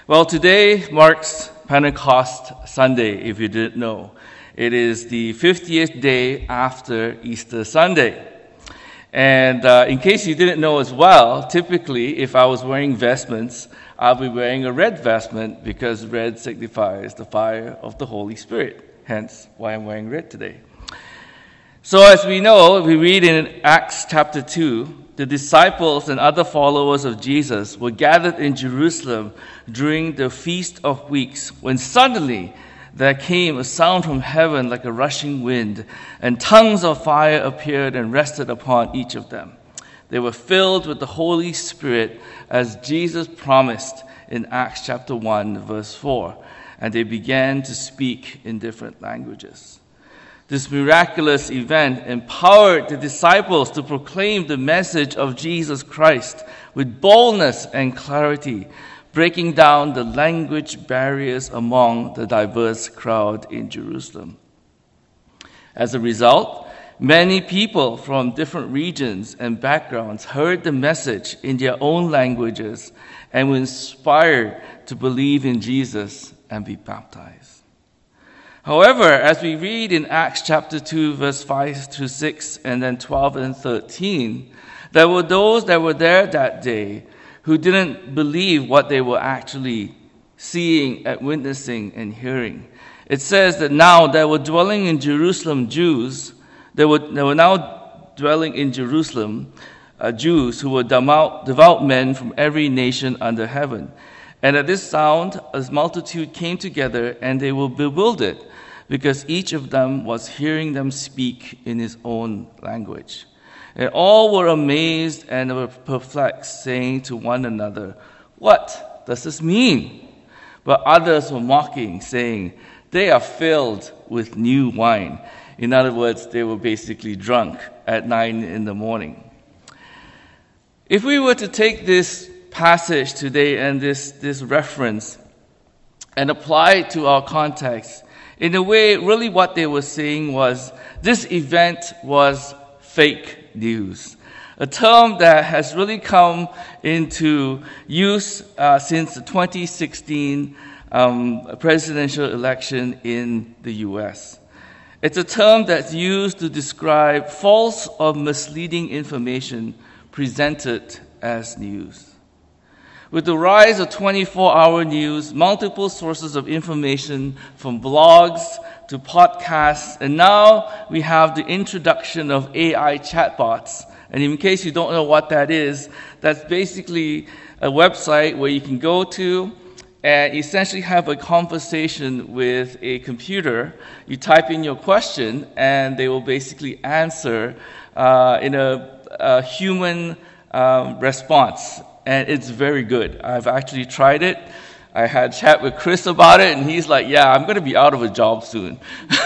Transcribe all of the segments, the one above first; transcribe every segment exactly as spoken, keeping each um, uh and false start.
Well, today marks Pentecost Sunday, if you didn't know. It is the fiftieth day after Easter Sunday. And uh, in case you didn't know as well, typically if I was wearing vestments, I'll be wearing a red vestment because red signifies the fire of the Holy Spirit. Hence why I'm wearing red today. So as we know, we read in Acts chapter two, the disciples and other followers of Jesus were gathered in Jerusalem during the Feast of Weeks, when suddenly there came a sound from heaven like a rushing wind, and tongues of fire appeared and rested upon each of them. They were filled with the Holy Spirit as Jesus promised in Acts chapter one, verse four, and they began to speak in different languages. This miraculous event empowered the disciples to proclaim the message of Jesus Christ with boldness and clarity, breaking down the language barriers among the diverse crowd in Jerusalem. As a result, many people from different regions and backgrounds heard the message in their own languages and were inspired to believe in Jesus and be baptized. However, as we read in Acts chapter two, verse five to six, and then twelve and thirteen, there were those that were there that day who didn't believe what they were actually seeing and witnessing and hearing. It says that now there were dwelling in Jerusalem Jews, there were, there were now dwelling in Jerusalem uh, Jews who were devout, devout men from every nation under heaven. And at this sound, a multitude came together, and they were bewildered, because each of them was hearing them speak in his own language. And all were amazed and were perplexed, saying to one another, "What does this mean?" But others were mocking, saying, "They are filled with new wine." In other words, they were basically drunk at nine in the morning. If we were to take this passage today and this, this reference and apply it to our context, in a way, really what they were saying was this event was fake news, a term that has really come into use uh, since the twenty sixteen um, presidential election in the U S. It's a term that's used to describe false or misleading information presented as news. With the rise of twenty-four hour news, multiple sources of information from blogs to podcasts, and now we have the introduction of A I chatbots. And in case you don't know what that is, that's basically a website where you can go to and essentially have a conversation with a computer. You type in your question, and they will basically answer uh, in a, a human um, response. And it's very good. I've actually tried it. I had a chat with Chris about it, and he's like, yeah, I'm going to be out of a job soon.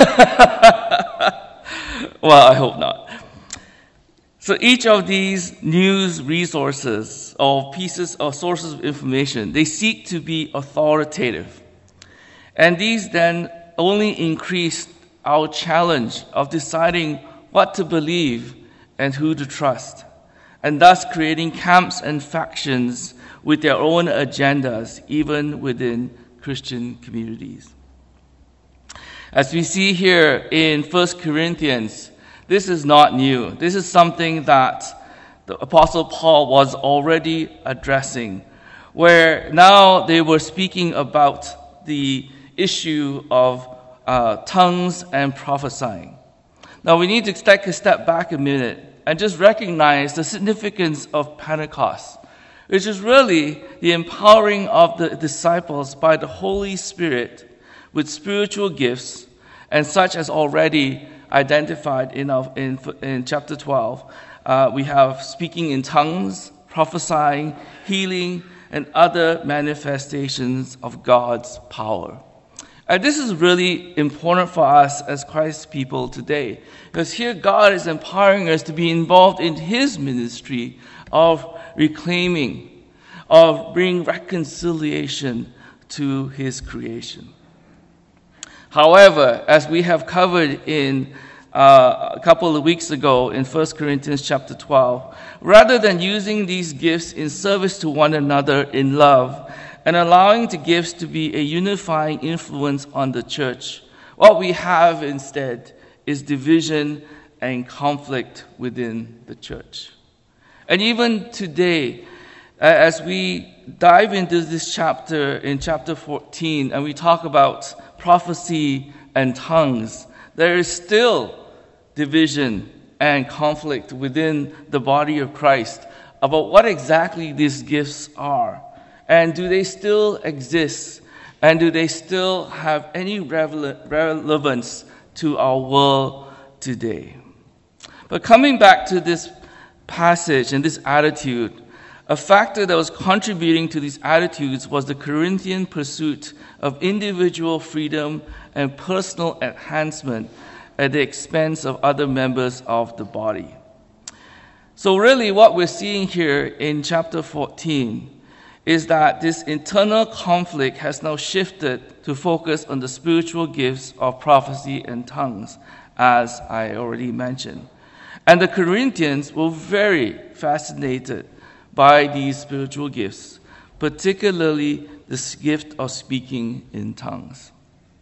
Well, I hope not. So each of these news resources or pieces or sources of information, they seek to be authoritative. And these then only increase our challenge of deciding what to believe and who to trust, and thus creating camps and factions with their own agendas, even within Christian communities. As we see here in First Corinthians, this is not new. This is something that the Apostle Paul was already addressing, where now they were speaking about the issue of uh, tongues and prophesying. Now we need to take a step back a minute and just recognize the significance of Pentecost, which is really the empowering of the disciples by the Holy Spirit with spiritual gifts, and such as already identified in, our, in, in chapter twelve. Uh, we have speaking in tongues, prophesying, healing, and other manifestations of God's power. And this is really important for us as Christ's people today, because here God is empowering us to be involved in His ministry of reclaiming, of bringing reconciliation to His creation. However, as we have covered in uh, a couple of weeks ago in First Corinthians chapter twelve, rather than using these gifts in service to one another in love, and allowing the gifts to be a unifying influence on the church. What we have instead is division and conflict within the church. And even today, as we dive into this chapter in chapter fourteen, and we talk about prophecy and tongues, there is still division and conflict within the body of Christ about what exactly these gifts are. And do they still exist? And do they still have any relevance to our world today? But coming back to this passage and this attitude, a factor that was contributing to these attitudes was the Corinthian pursuit of individual freedom and personal enhancement at the expense of other members of the body. So really what we're seeing here in chapter fourteen is that this internal conflict has now shifted to focus on the spiritual gifts of prophecy and tongues, as I already mentioned. And the Corinthians were very fascinated by these spiritual gifts, particularly this gift of speaking in tongues.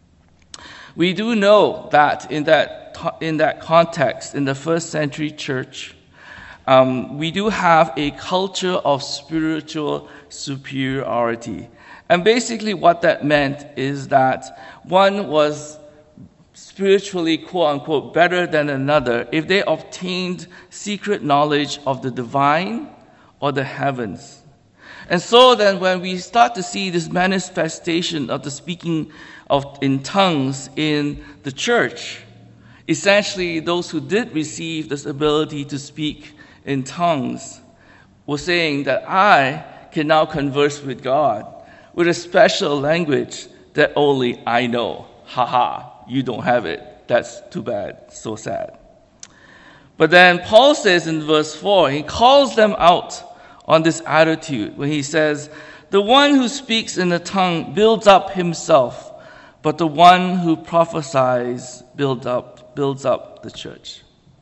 We do know that in that in that context, in the first century church, um, we do have a culture of spiritual superiority. And basically what that meant is that one was spiritually, quote-unquote, better than another if they obtained secret knowledge of the divine or the heavens. And so then when we start to see this manifestation of the speaking of in tongues in the church, essentially those who did receive this ability to speak in tongues were saying that I can now converse with God with a special language that only I know. Ha ha, you don't have it. That's too bad, so sad. But then Paul says in verse four, he calls them out on this attitude when he says, the one who speaks in the tongue builds up himself, but the one who prophesies builds up, builds up the church.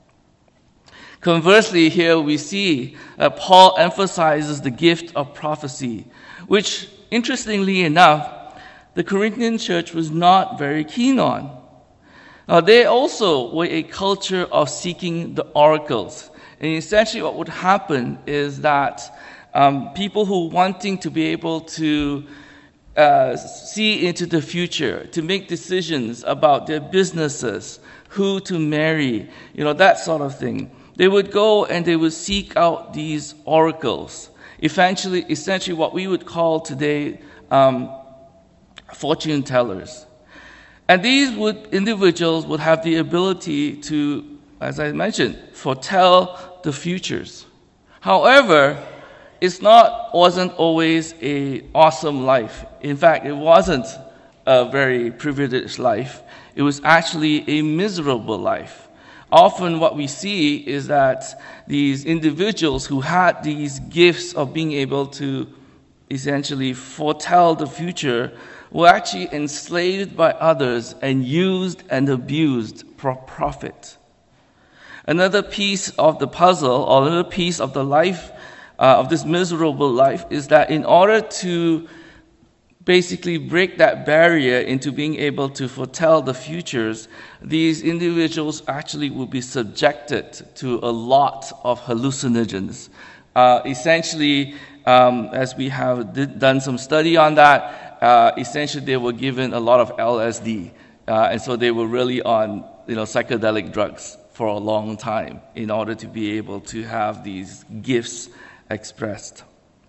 Conversely, here we see that Paul emphasizes the gift of prophecy, which, interestingly enough, the Corinthian church was not very keen on. Now, they also were a culture of seeking the oracles. And essentially what would happen is that um, people who wanting to be able to uh, see into the future, to make decisions about their businesses, who to marry, you know, that sort of thing, they would go and they would seek out these oracles. Eventually, essentially what we would call today um, fortune tellers. And these would individuals would have the ability to, as I mentioned, foretell the futures. However, it's not wasn't always a awesome life. In fact, it wasn't a very privileged life. It was actually a miserable life. Often what we see is that these individuals who had these gifts of being able to essentially foretell the future were actually enslaved by others and used and abused for profit. Another piece of the puzzle, or another piece of the life, uh, of this miserable life, is that in order to basically break that barrier into being able to foretell the futures, these individuals actually will be subjected to a lot of hallucinogens. Uh, essentially, um, as we have did, done some study on that, uh, essentially they were given a lot of L S D. Uh, and so they were really on, you know, psychedelic drugs for a long time in order to be able to have these gifts expressed.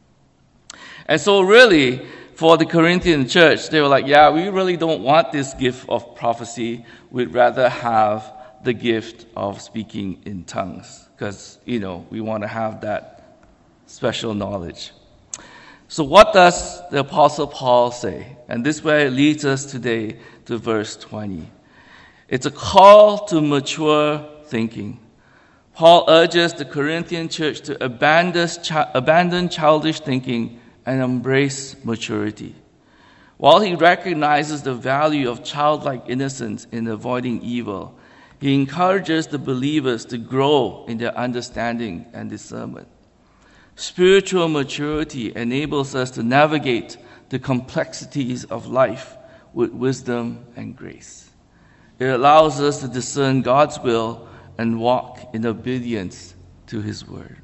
And so really, for the Corinthian church, they were like, yeah, we really don't want this gift of prophecy. We'd rather have the gift of speaking in tongues because, you know, we want to have that special knowledge. So what does the Apostle Paul say? And this way leads us today to verse twenty. It's a call to mature thinking. Paul urges the Corinthian church to abandon, abandon childish thinking and embrace maturity. While he recognizes the value of childlike innocence in avoiding evil, he encourages the believers to grow in their understanding and discernment. Spiritual maturity enables us to navigate the complexities of life with wisdom and grace. It allows us to discern God's will and walk in obedience to His word.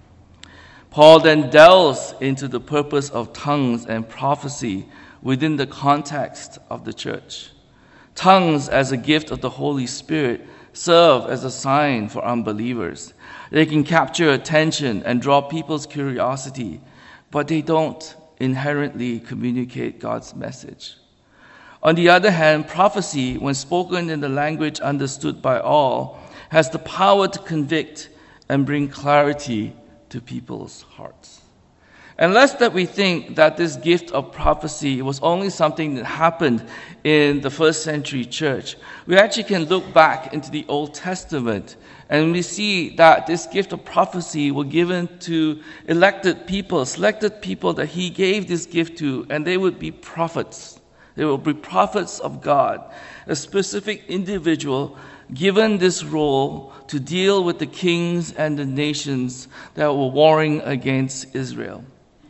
Paul then delves into the purpose of tongues and prophecy within the context of the church. Tongues, as a gift of the Holy Spirit, serve as a sign for unbelievers. They can capture attention and draw people's curiosity, but they don't inherently communicate God's message. On the other hand, prophecy, when spoken in the language understood by all, has the power to convict and bring clarity to people's hearts. Unless that we think that this gift of prophecy was only something that happened in the first century church, we actually can look back into the Old Testament and we see that this gift of prophecy was given to elected people, selected people that He gave this gift to, and they would be prophets. They will be prophets of God, a specific individual given this role to deal with the kings and the nations that were warring against Israel.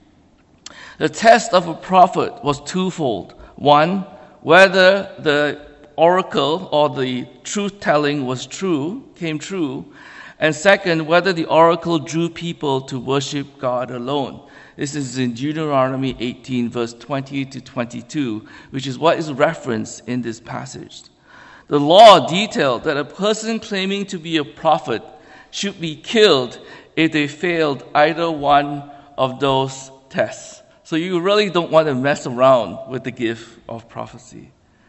The test of a prophet was twofold. One, whether the oracle or the truth-telling was true, came true. And second, whether the oracle drew people to worship God alone. This is in Deuteronomy eighteen, verse twenty to twenty-two, which is what is referenced in this passage. The law detailed that a person claiming to be a prophet should be killed if they failed either one of those tests. So you really don't want to mess around with the gift of prophecy.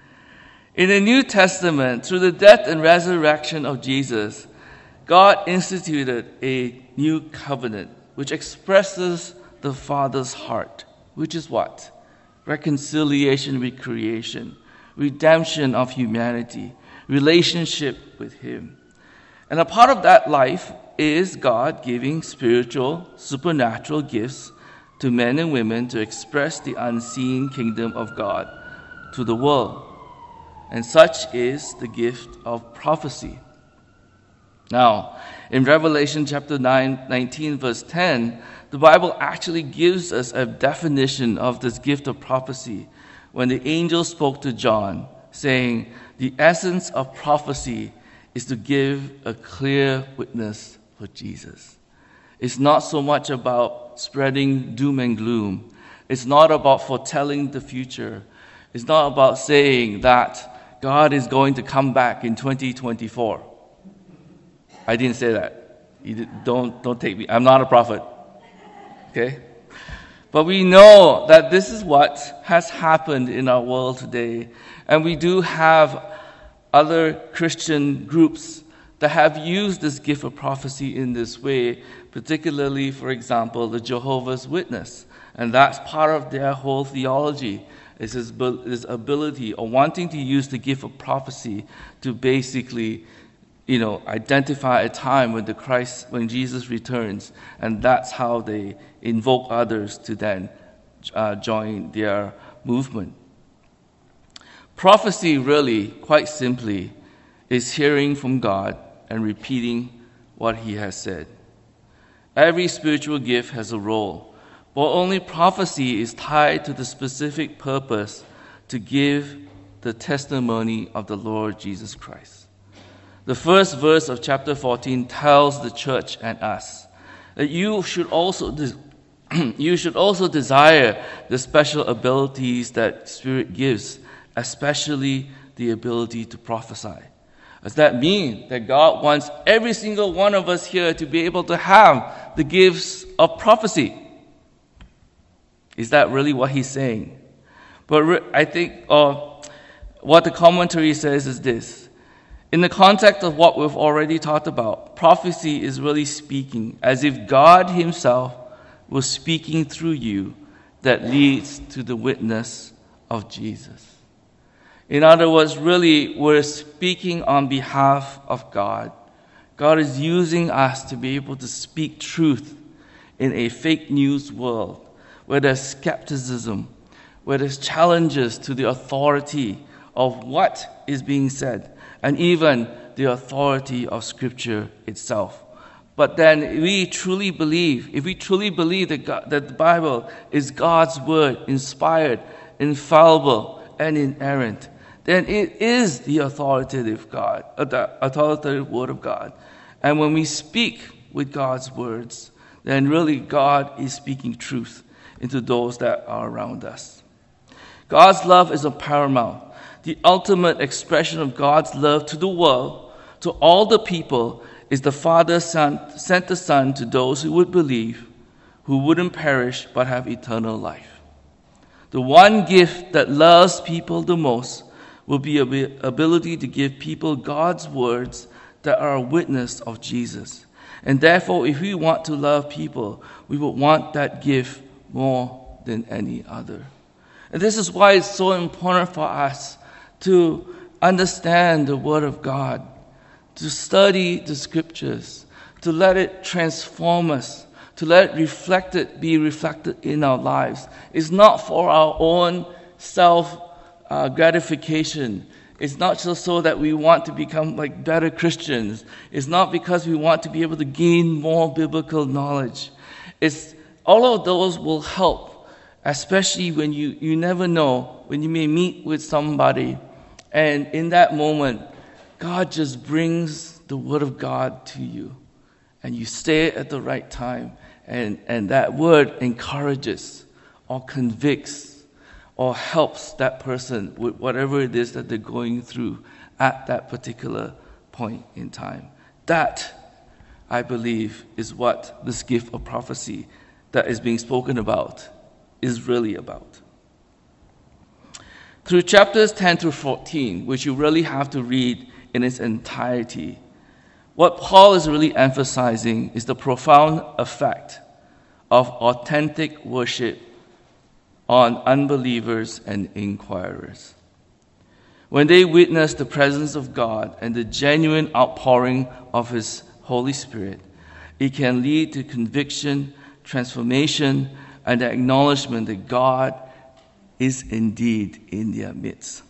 In the New Testament, through the death and resurrection of Jesus, God instituted a new covenant which expresses the Father's heart, which is what? Reconciliation with creation, redemption of humanity, relationship with Him. And a part of that life is God giving spiritual, supernatural gifts to men and women to express the unseen kingdom of God to the world. And such is the gift of prophecy. Now, in Revelation chapter nine, nineteen, verse ten, the Bible actually gives us a definition of this gift of prophecy when the angel spoke to John, saying, the essence of prophecy is to give a clear witness for Jesus. It's not so much about spreading doom and gloom. It's not about foretelling the future. It's not about saying that God is going to come back in twenty twenty-four. I didn't say that. You did, don't, don't take me. I'm not a prophet. Okay? But we know that this is what has happened in our world today. And we do have other Christian groups that have used this gift of prophecy in this way, particularly, for example, the Jehovah's Witness. And that's part of their whole theology, is this, this ability or wanting to use the gift of prophecy to basically, you know, identify a time when the Christ, when Jesus returns, and that's how they invoke others to then uh, join their movement. Prophecy really, quite simply, is hearing from God and repeating what He has said. Every spiritual gift has a role, but only prophecy is tied to the specific purpose to give the testimony of the Lord Jesus Christ. The first verse of chapter fourteen tells the church and us that you should also de- you should also desire the special abilities that Spirit gives, especially the ability to prophesy. Does that mean that God wants every single one of us here to be able to have the gifts of prophecy? Is that really what He's saying? But re- I think uh, what the commentary says is this. In the context of what we've already talked about, prophecy is really speaking as if God Himself was speaking through you that leads to the witness of Jesus. In other words, really, we're speaking on behalf of God. God is using us to be able to speak truth in a fake news world where there's skepticism, where there's challenges to the authority of what is being said, and even the authority of Scripture itself. But then if we truly believe, if we truly believe that, God, that the Bible is God's word, inspired, infallible, and inerrant, then it is the authoritative God, uh, the authoritative word of God. And when we speak with God's words, then really God is speaking truth into those that are around us. God's love is a paramount, the ultimate expression of God's love to the world, to all the people, is the Father son, sent the Son to those who would believe, who wouldn't perish but have eternal life. The one gift that loves people the most will be the ability to give people God's words that are a witness of Jesus. And therefore, if we want to love people, we would want that gift more than any other. And this is why it's so important for us to understand the Word of God, to study the Scriptures, to let it transform us, to let it reflect it, be reflected in our lives. It's not for our own self uh, gratification. It's not just so that we want to become like better Christians. It's not because we want to be able to gain more biblical knowledge. It's all of those will help, especially when you, you never know, when you may meet with somebody, and in that moment, God just brings the Word of God to you, and you say it at the right time, and, and that word encourages or convicts or helps that person with whatever it is that they're going through at that particular point in time. That, I believe, is what this gift of prophecy that is being spoken about is really about. Through chapters ten through fourteen, which you really have to read in its entirety, what Paul is really emphasizing is the profound effect of authentic worship on unbelievers and inquirers. When they witness the presence of God and the genuine outpouring of His Holy Spirit, it can lead to conviction, transformation, and the acknowledgement that God is indeed in their midst.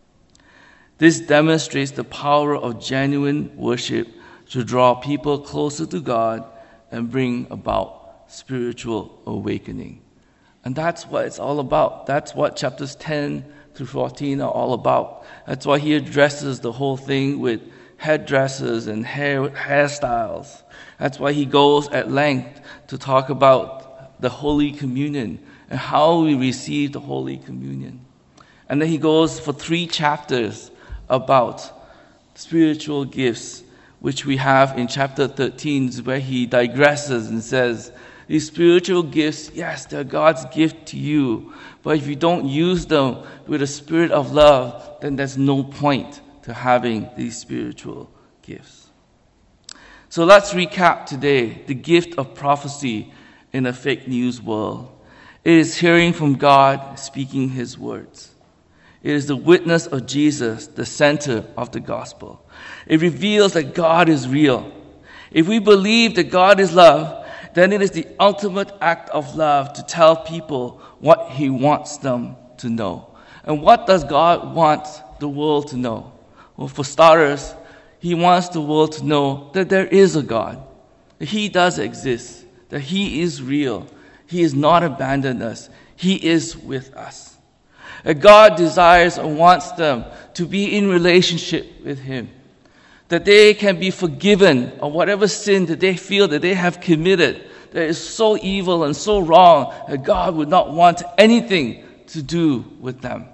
This demonstrates the power of genuine worship to draw people closer to God and bring about spiritual awakening. And that's what it's all about. That's what chapters ten through fourteen are all about. That's why he addresses the whole thing with headdresses and hair hairstyles. That's why he goes at length to talk about the Holy Communion and how we receive the Holy Communion. And then he goes for three chapters about spiritual gifts, which we have in chapter thirteen, where he digresses and says, these spiritual gifts, yes, they're God's gift to you, but if you don't use them with a spirit of love, then there's no point to having these spiritual gifts. So let's recap today the gift of prophecy in a fake news world. It is hearing from God, speaking His words. It is the witness of Jesus, the center of the gospel. It reveals that God is real. If we believe that God is love, then it is the ultimate act of love to tell people what He wants them to know. And what does God want the world to know? Well, for starters, He wants the world to know that there is a God, that He does exist, that He is real. He has not abandoned us. He is with us. That God desires and wants them to be in relationship with Him, that they can be forgiven of whatever sin that they feel that they have committed that is so evil and so wrong that God would not want anything to do with them.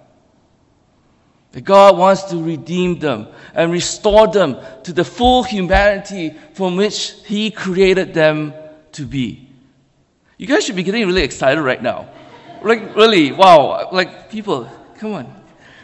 That God wants to redeem them and restore them to the full humanity from which He created them to be. You guys should be getting really excited right now. Like, really, wow, like, people, come on.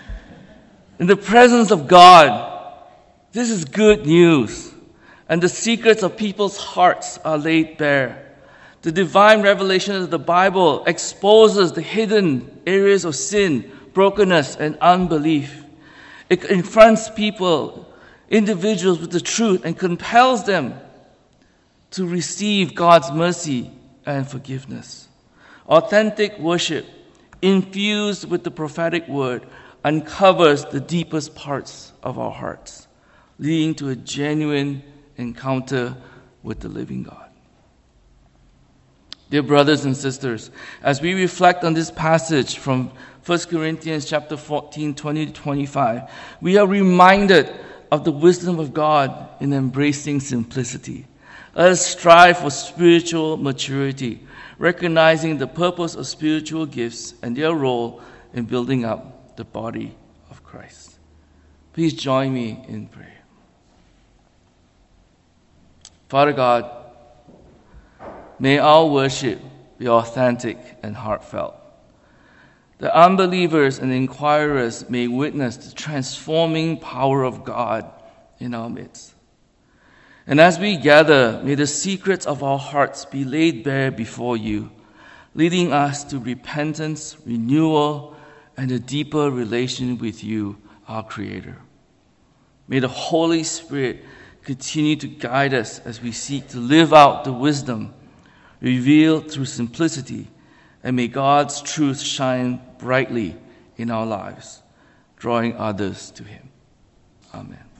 In the presence of God, this is good news. And the secrets of people's hearts are laid bare. The divine revelation of the Bible exposes the hidden areas of sin, brokenness, and unbelief. It confronts people, individuals, with the truth and compels them to receive God's mercy and forgiveness. Authentic worship, infused with the prophetic word, uncovers the deepest parts of our hearts, leading to a genuine encounter with the living God. Dear brothers and sisters, as we reflect on this passage from First Corinthians chapter fourteen, twenty to twenty-five, we are reminded of the wisdom of God in embracing simplicity. Let us strive for spiritual maturity, recognizing the purpose of spiritual gifts and their role in building up the body of Christ. Please join me in prayer. Father God, may our worship be authentic and heartfelt. The unbelievers and inquirers may witness the transforming power of God in our midst. And as we gather, may the secrets of our hearts be laid bare before you, leading us to repentance, renewal, and a deeper relation with you, our Creator. May the Holy Spirit continue to guide us as we seek to live out the wisdom revealed through simplicity, and may God's truth shine brightly in our lives, drawing others to Him. Amen.